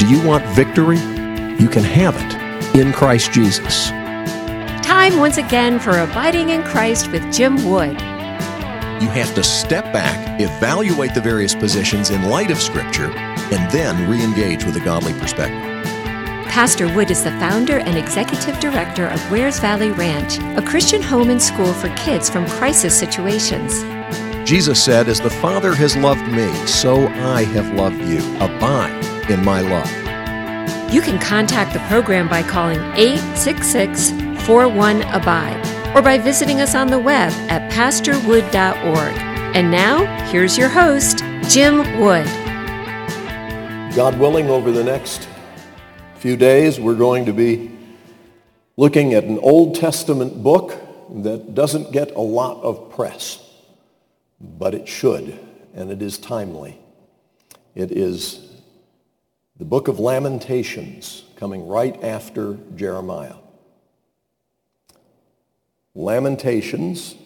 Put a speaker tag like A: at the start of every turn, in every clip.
A: Do you want victory? You can have it in Christ Jesus.
B: Time once again for Abiding in Christ with Jim Wood.
A: You have to step back, evaluate the various positions in light of Scripture, and then re-engage with a godly perspective.
B: Pastor Wood is the founder and executive director of Wares Valley Ranch, a Christian home and school for kids from crisis situations.
A: Jesus said, "As the Father has loved me, so I have loved you. Abide in my love."
B: You can contact the program by calling 866-41-ABIDE or by visiting us on the web at pastorwood.org. And now, here's your host, Jim Wood.
C: God willing, over the next few days, we're going to be looking at an Old Testament book that doesn't get a lot of press, but it should, and it is timely. It is the book of Lamentations, coming right after Jeremiah. Lamentations,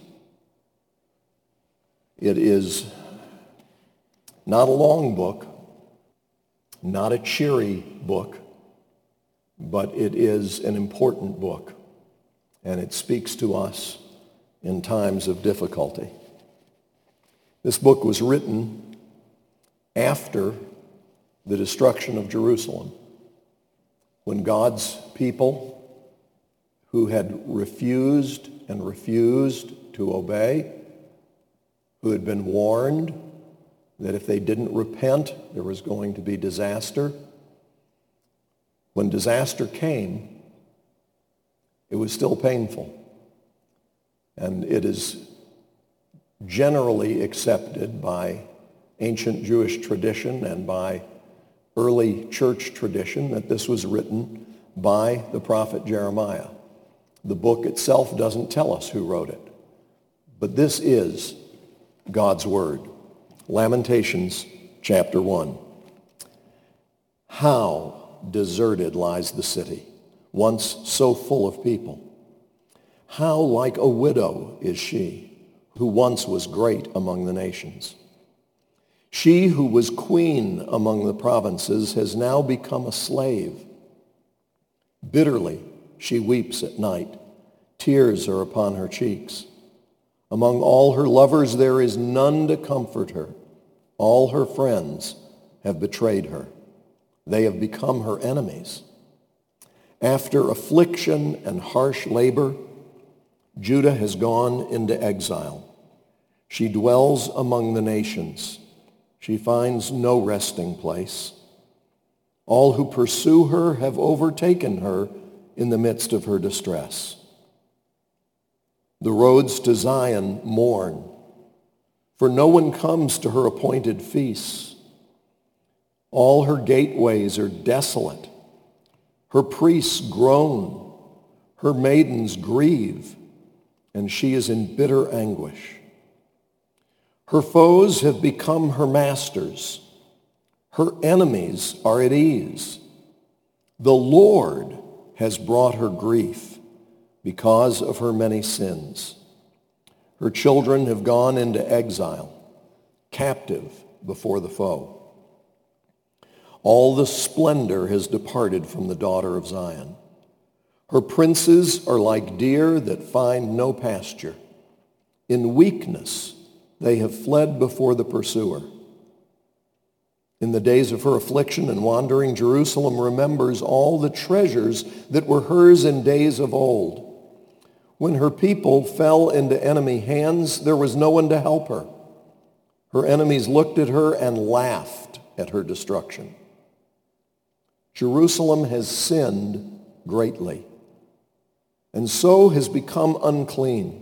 C: it is not a long book, not a cheery book, but it is an important book, and it speaks to us in times of difficulty. This book was written after the destruction of Jerusalem, when God's people who had refused to obey, who had been warned that if they didn't repent, there was going to be disaster. When disaster came, it was still painful. And it is generally accepted by ancient Jewish tradition and by early church tradition that this was written by the prophet Jeremiah. The book itself doesn't tell us who wrote it, but this is God's word. Lamentations chapter 1. How deserted lies the city, once so full of people. How like a widow is she, who once was great among the nations. She who was queen among the provinces has now become a slave. Bitterly she weeps at night. Tears are upon her cheeks. Among all her lovers there is none to comfort her. All her friends have betrayed her. They have become her enemies. After affliction and harsh labor, Judah has gone into exile. She dwells among the nations. She finds no resting place. All who pursue her have overtaken her in the midst of her distress. The roads to Zion mourn, for no one comes to her appointed feasts. All her gateways are desolate. Her priests groan. Her maidens grieve, and she is in bitter anguish. Her foes have become her masters. Her enemies are at ease. The Lord has brought her grief because of her many sins. Her children have gone into exile, captive before the foe. All the splendor has departed from the daughter of Zion. Her princes are like deer that find no pasture. In weakness they have fled before the pursuer. In the days of her affliction and wandering, Jerusalem remembers all the treasures that were hers in days of old. When her people fell into enemy hands, there was no one to help her. Her enemies looked at her and laughed at her destruction. Jerusalem has sinned greatly, and so has become unclean.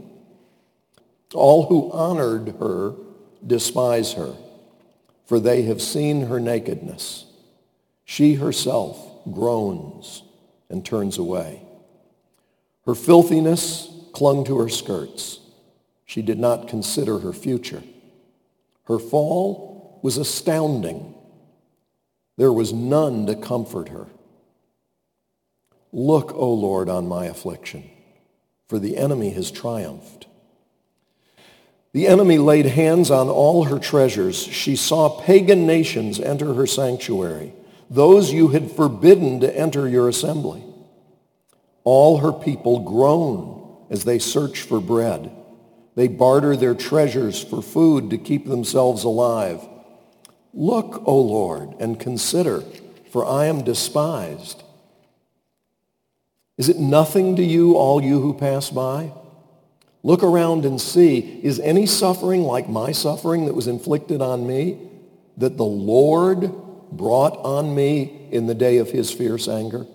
C: All who honored her despise her, for they have seen her nakedness. She herself groans and turns away. Her filthiness clung to her skirts. She did not consider her future. Her fall was astounding. There was none to comfort her. Look, O Lord, on my affliction, for the enemy has triumphed. The enemy laid hands on all her treasures. She saw pagan nations enter her sanctuary. those you had forbidden to enter your assembly. All her people groan as they search for bread. They barter their treasures for food to keep themselves alive. Look, O Lord, and consider, for I am despised. Is it nothing to you, all you who pass by? Look around and see, is any suffering like my suffering that was inflicted on me, that the Lord brought on me in the day of his fierce anger?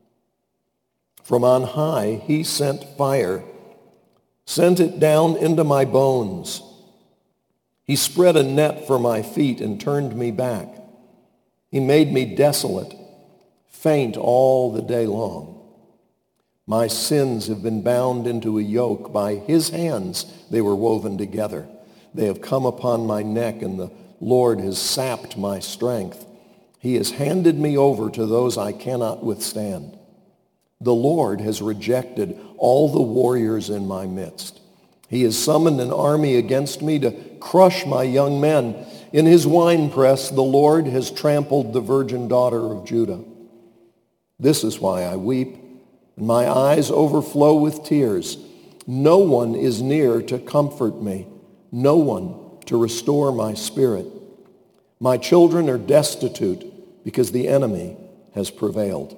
C: From on high he sent fire, sent it down into my bones. He spread a net for my feet and turned me back. He made me desolate, faint all the day long. My sins have been bound into a yoke. By his hands they were woven together. They have come upon my neck, and the Lord has sapped my strength. He has handed me over to those I cannot withstand. The Lord has rejected all the warriors in my midst. He has summoned an army against me to crush my young men. In his winepress, the Lord has trampled the virgin daughter of Judah. This is why I weep, and my eyes overflow with tears. No one is near to comfort me, no one to restore my spirit. My children are destitute because the enemy has prevailed.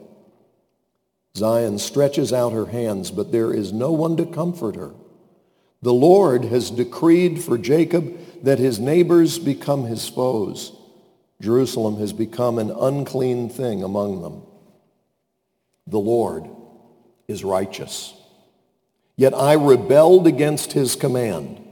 C: Zion stretches out her hands, but there is no one to comfort her. The Lord has decreed for Jacob that his neighbors become his foes. Jerusalem has become an unclean thing among them. The Lord is righteous. Yet I rebelled against his command.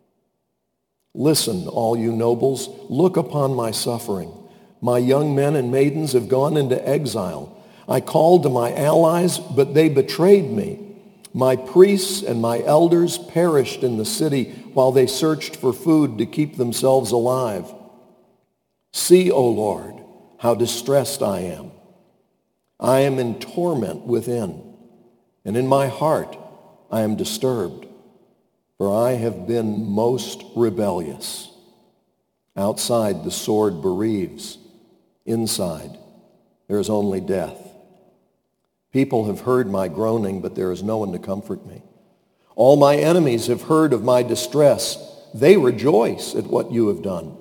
C: Listen, all you nobles, look upon my suffering. My young men and maidens have gone into exile. I called to my allies, but they betrayed me. My priests and my elders perished in the city while they searched for food to keep themselves alive. See, O Lord, how distressed I am. I am in torment within, and in my heart I am disturbed, for I have been most rebellious. Outside the sword bereaves, inside there is only death. People have heard my groaning, but there is no one to comfort me. All my enemies have heard of my distress. They rejoice at what you have done.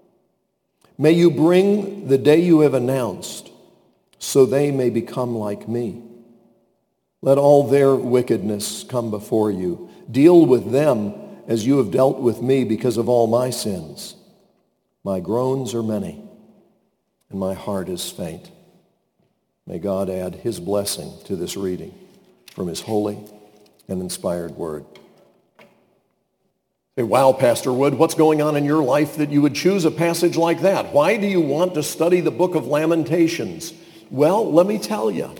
C: May you bring the day you have announced, so they may become like me. Let all their wickedness come before you. Deal with them as you have dealt with me because of all my sins. My groans are many, and my heart is faint. May God add his blessing to this reading from his holy and inspired word. Hey, wow, Pastor Wood, what's going on in your life that you would choose a passage like that? Why do you want to study the book of Lamentations? Well, let me tell you.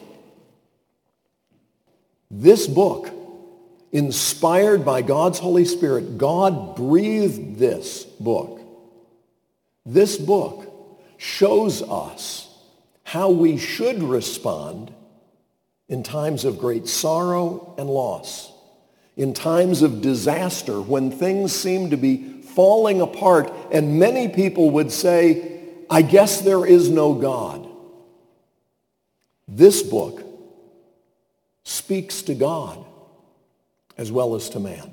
C: This book, inspired by God's Holy Spirit, God breathed this book. This book shows us how we should respond in times of great sorrow and loss, in times of disaster, when things seem to be falling apart, and many people would say, I guess there is no God. This book speaks to God as well as to man.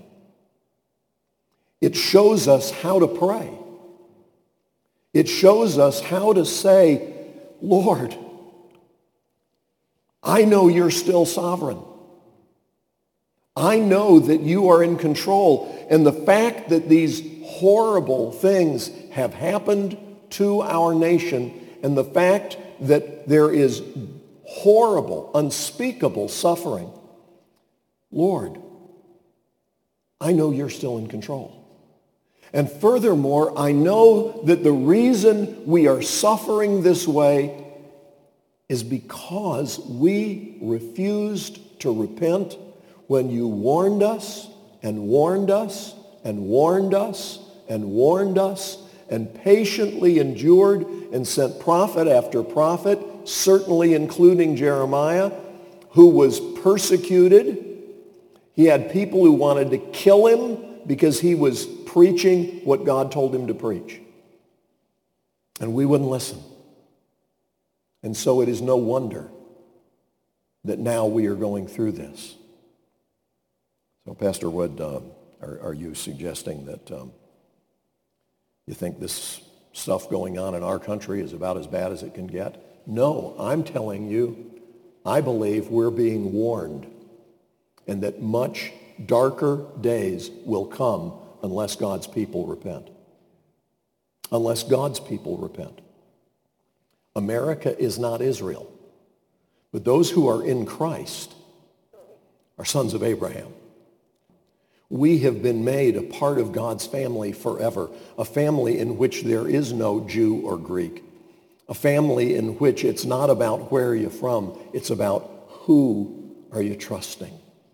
C: It shows us how to pray. It shows us how to say, Lord, I know you're still sovereign. I know that you are in control. And the fact that these horrible things have happened to our nation, and the fact that there is horrible, unspeakable suffering, Lord, I know you're still in control. And furthermore, I know that the reason we are suffering this way is because we refused to repent when you warned us and warned us and warned us and warned us and patiently endured and sent prophet after prophet, certainly including Jeremiah, who was persecuted. He had people who wanted to kill him because he was preaching what God told him to preach. And we wouldn't listen. And so it is no wonder that now we are going through this. So Pastor Wood, are you suggesting that you think this stuff going on in our country is about as bad as it can get? No, I'm telling you, I believe we're being warned, and that much darker days will come unless God's people repent. Unless God's people repent. America is not Israel, but those who are in Christ are sons of Abraham. We have been made a part of God's family forever, a family in which there is no Jew or Greek, a family in which it's not about where you're from, it's about who are you trusting.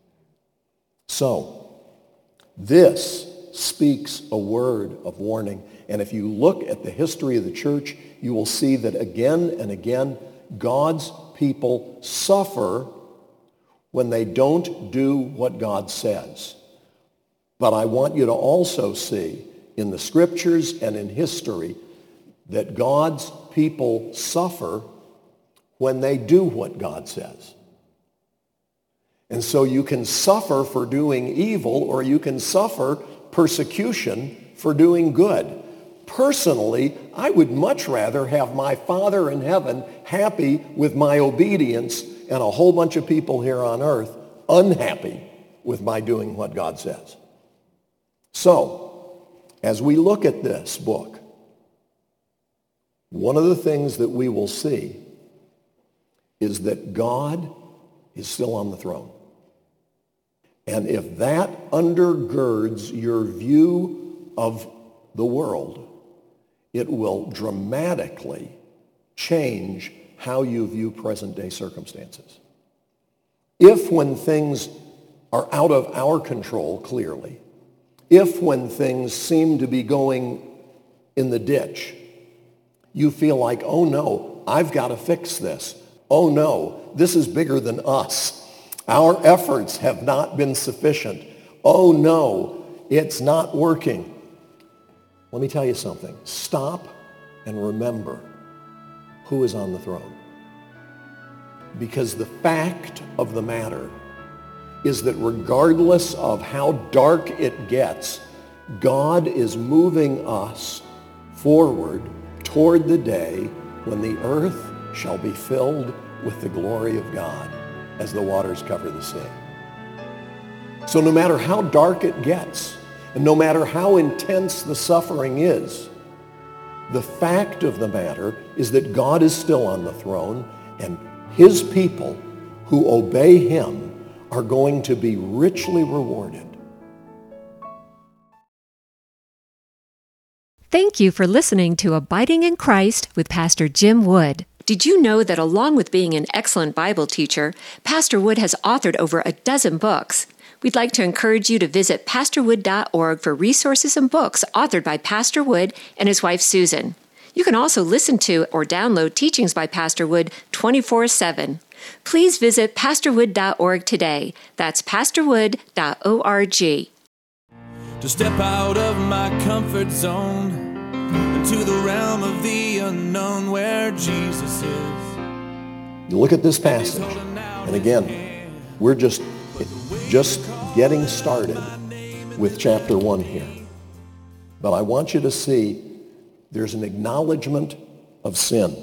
C: So, this speaks a word of warning. And if you look at the history of the church, you will see that again and again, God's people suffer when they don't do what God says. But I want you to also see in the scriptures and in history that God's people suffer when they do what God says. And so you can suffer for doing evil, or you can suffer persecution for doing good. Personally, I would much rather have my Father in heaven happy with my obedience and a whole bunch of people here on earth unhappy with my doing what God says. So, as we look at this book, one of the things that we will see is that God is still on the throne. And if that undergirds your view of the world, it will dramatically change how you view present-day circumstances. If when things are out of our control, clearly, if when things seem to be going in the ditch, you feel like, oh no, I've got to fix this. Oh no, this is bigger than us. Our efforts have not been sufficient. Oh no, it's not working. Let me tell you something. Stop and remember who is on the throne. Because the fact of the matter is that regardless of how dark it gets, God is moving us forward toward the day when the earth shall be filled with the glory of God as the waters cover the sea. So no matter how dark it gets, and no matter how intense the suffering is, the fact of the matter is that God is still on the throne, and his people who obey him are going to be richly rewarded.
B: Thank you for listening to Abiding in Christ with Pastor Jim Wood. Did you know that along with being an excellent Bible teacher, Pastor Wood has authored over a dozen books? We'd like to encourage you to visit pastorwood.org for resources and books authored by Pastor Wood and his wife Susan. You can also listen to or download teachings by Pastor Wood 24/7. Please visit pastorwood.org today. That's pastorwood.org.
D: To step out of my comfort zone into the realm of the unknown where Jesus is.
C: You look at this passage, and again, we're just getting started with chapter 1 here. But I want you to see there's an acknowledgement of sin.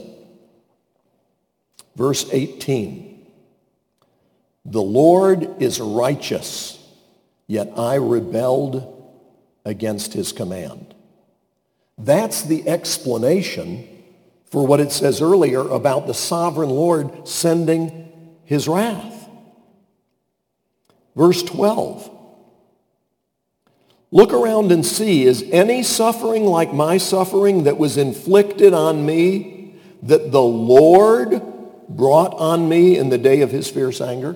C: Verse 18, the Lord is righteous, yet I rebelled against his command. That's the explanation for what it says earlier about the sovereign Lord sending his wrath. Verse 12, look around and see, is any suffering like my suffering that was inflicted on me, that the Lord brought on me in the day of his fierce anger?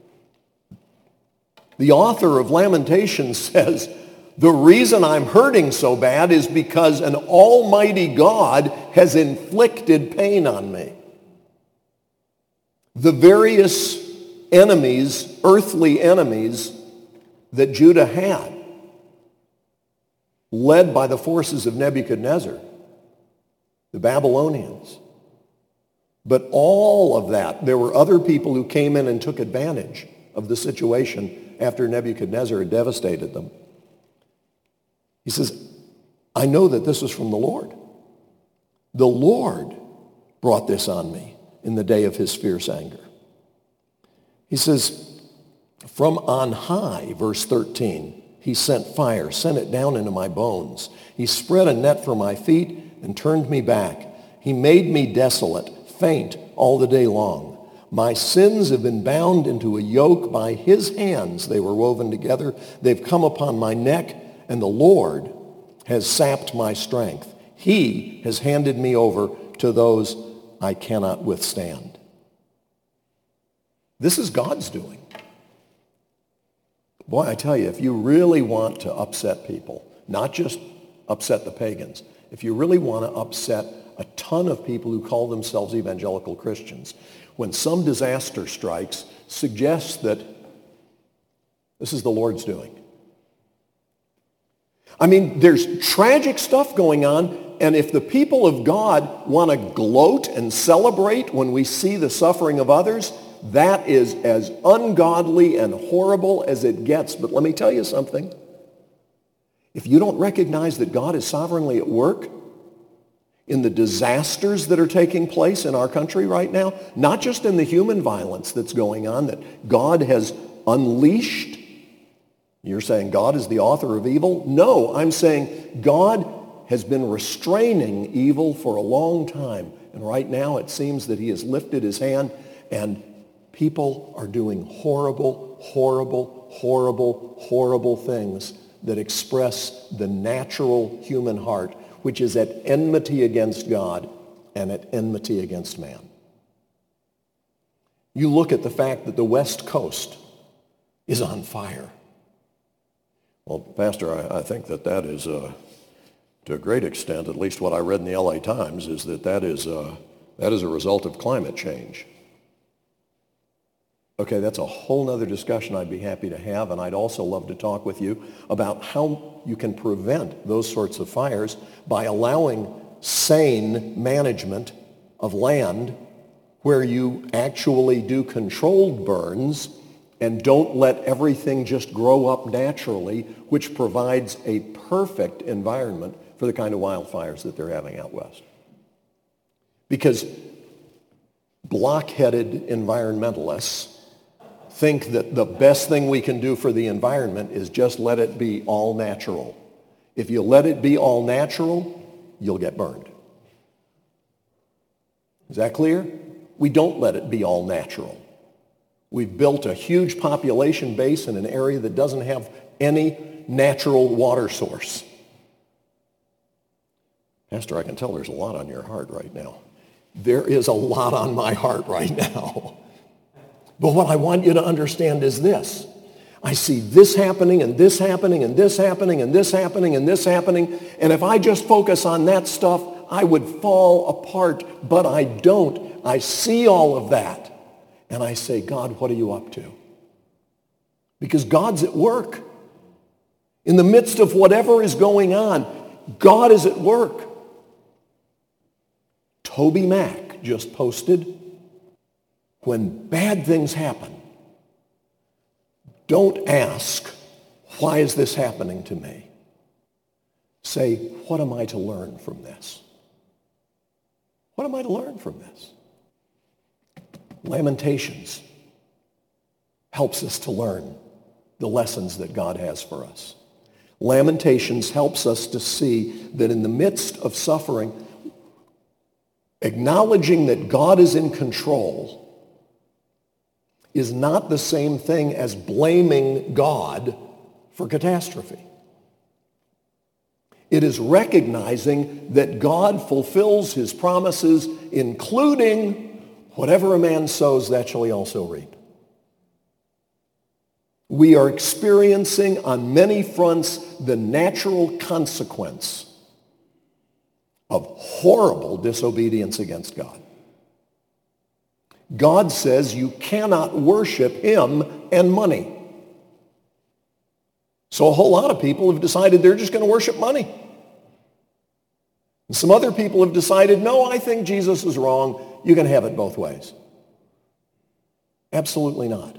C: The author of Lamentations says, the reason I'm hurting so bad is because an almighty God has inflicted pain on me. The various enemies, earthly enemies that Judah had, led by the forces of Nebuchadnezzar, the Babylonians, But all of that, there were other people who came in and took advantage of the situation after Nebuchadnezzar had devastated them. He says, I know that this was from the Lord. The Lord brought this on me in the day of his fierce anger. He says, from on high, verse 13, he sent fire, sent it down into my bones. He spread a net for my feet and turned me back. He made me desolate, faint all the day long. My sins have been bound into a yoke. By his hands they were woven together. They've come upon my neck, and the Lord has sapped my strength. He has handed me over to those I cannot withstand. This is God's doing. Boy, I tell you, if you really want to upset people, not just upset the pagans, if you really want to upset a ton of people who call themselves evangelical Christians, when some disaster strikes, suggest that this is the Lord's doing. I mean, there's tragic stuff going on, and if the people of God want to gloat and celebrate when we see the suffering of others, that is as ungodly and horrible as it gets. But let me tell you something. If you don't recognize that God is sovereignly at work in the disasters that are taking place in our country right now, not just in the human violence that's going on that God has unleashed. You're saying God is the author of evil? No, I'm saying God has been restraining evil for a long time. And right now it seems that he has lifted his hand and people are doing horrible, horrible, horrible, horrible things that express the natural human heart, which is at enmity against God and at enmity against man. You look at the fact that the West Coast is on fire. Well, Pastor, I think that is, to a great extent, at least what I read in the LA Times, is that is a result of climate change. Okay, that's a whole other discussion I'd be happy to have, and I'd also love to talk with you about how you can prevent those sorts of fires by allowing sane management of land where you actually do controlled burns and don't let everything just grow up naturally, which provides a perfect environment for the kind of wildfires that they're having out west. Because blockheaded environmentalists think that the best thing we can do for the environment is just let it be all natural. If you let it be all natural, you'll get burned. Is that clear? We don't let it be all natural. We've built a huge population base in an area that doesn't have any natural water source. Pastor, I can tell there's a lot on your heart right now. There is a lot on my heart right now. But what I want you to understand is this. I see this happening and this happening and this happening and this happening and this happening. And if I just focus on that stuff, I would fall apart. But I don't. I see all of that. And I say, God, what are you up to? Because God's at work. In the midst of whatever is going on, God is at work. Toby Mack just posted, when bad things happen, don't ask, why is this happening to me? Say, what am I to learn from this? What am I to learn from this? Lamentations helps us to learn the lessons that God has for us. Lamentations helps us to see that in the midst of suffering, acknowledging that God is in control is not the same thing as blaming God for catastrophe. It is recognizing that God fulfills his promises, including whatever a man sows, that shall he also reap. We are experiencing on many fronts the natural consequence of horrible disobedience against God. God says you cannot worship him and money. So a whole lot of people have decided they're just going to worship money. And some other people have decided, no, I think Jesus is wrong. you can have it both ways. Absolutely not.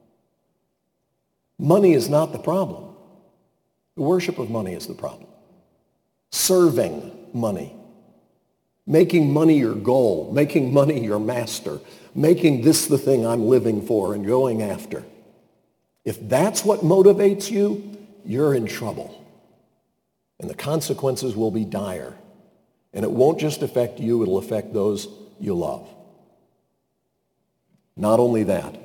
C: Money is not the problem. The worship of money is the problem. Serving money. Making money your goal. Making money your master. Making this the thing I'm living for and going after. If that's what motivates you, you're in trouble. And the consequences will be dire. And it won't just affect you, it'll affect those you love. Not only that,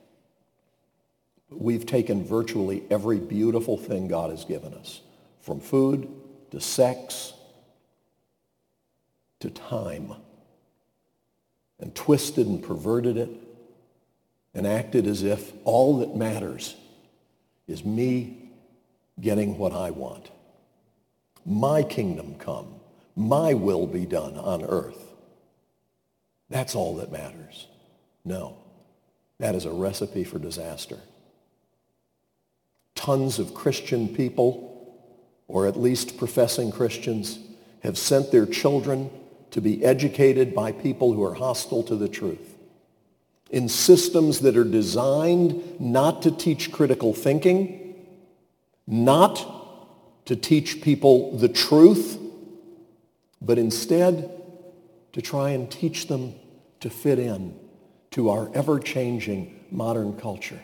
C: we've taken virtually every beautiful thing God has given us, from food to sex to time, and twisted and perverted it and acted as if all that matters is me getting what I want. My kingdom come, my will be done on earth. That's all that matters. No, that is a recipe for disaster. Tons of Christian people, or at least professing Christians, have sent their children to be educated by people who are hostile to the truth, in systems that are designed not to teach critical thinking, not to teach people the truth, but instead to try and teach them to fit in to our ever-changing modern culture.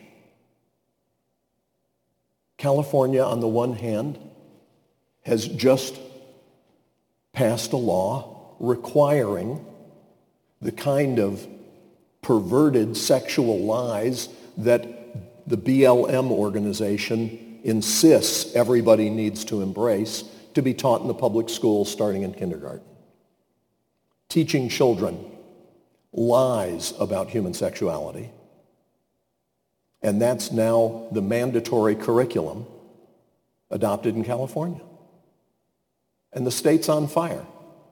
C: California, on the one hand, has just passed a law requiring the kind of perverted sexual lies that the BLM organization insists everybody needs to embrace to be taught in the public schools starting in kindergarten. Teaching children lies about human sexuality. And that's now the mandatory curriculum adopted in California. And the state's on fire.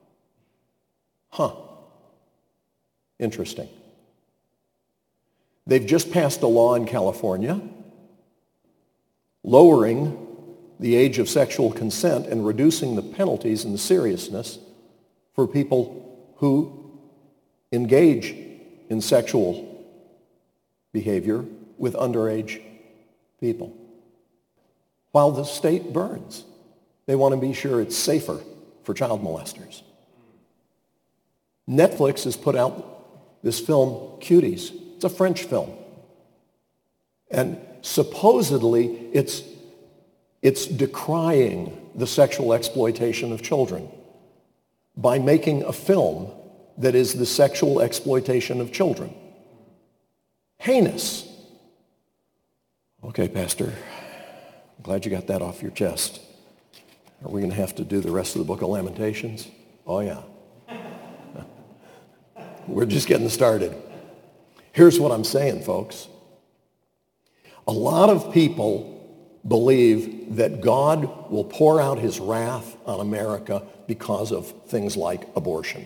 C: Interesting. They've just passed a law in California lowering the age of sexual consent and reducing the penalties and the seriousness for people who engage in sexual behavior with underage people. While the state burns, they want to be sure it's safer for child molesters. Netflix has put out this film, Cuties. It's a French film. And supposedly it's decrying the sexual exploitation of children by making a film that is the sexual exploitation of children. Heinous. Okay, Pastor, I'm glad you got that off your chest. Are we going to have to do the rest of the book of Lamentations? Oh, yeah. We're just getting started. Here's what I'm saying, folks. A lot of people believe that God will pour out his wrath on America because of things like abortion.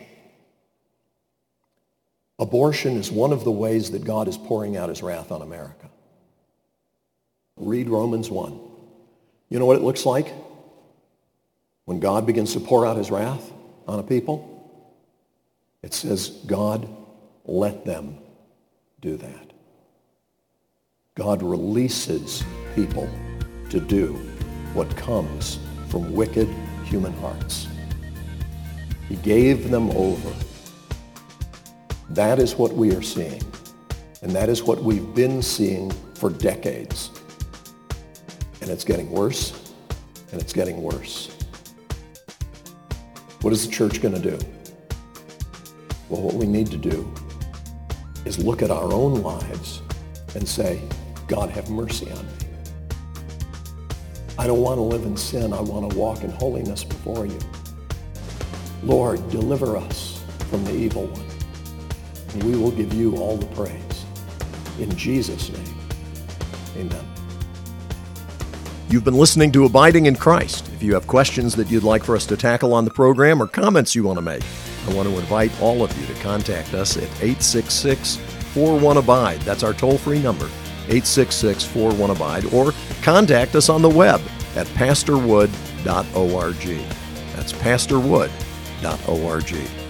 C: Abortion is one of the ways that God is pouring out his wrath on America. Read Romans 1. You know what it looks like when God begins to pour out his wrath on a people? It says, God, let them do that. God releases people to do what comes from wicked human hearts. He gave them over. That is what we are seeing. And that is what we've been seeing for decades. And it's getting worse, and it's getting worse. What is the church going to do? Well, what we need to do is look at our own lives and say, God, have mercy on me. I don't want to live in sin. I want to walk in holiness before you. Lord, deliver us from the evil one. And we will give you all the praise. In Jesus' name, amen.
A: You've been listening to Abiding in Christ. If you have questions that you'd like for us to tackle on the program or comments you want to make, I want to invite all of you to contact us at 866-41-ABIDE. That's our toll-free number, 866-41-ABIDE, or contact us on the web at pastorwood.org. That's pastorwood.org.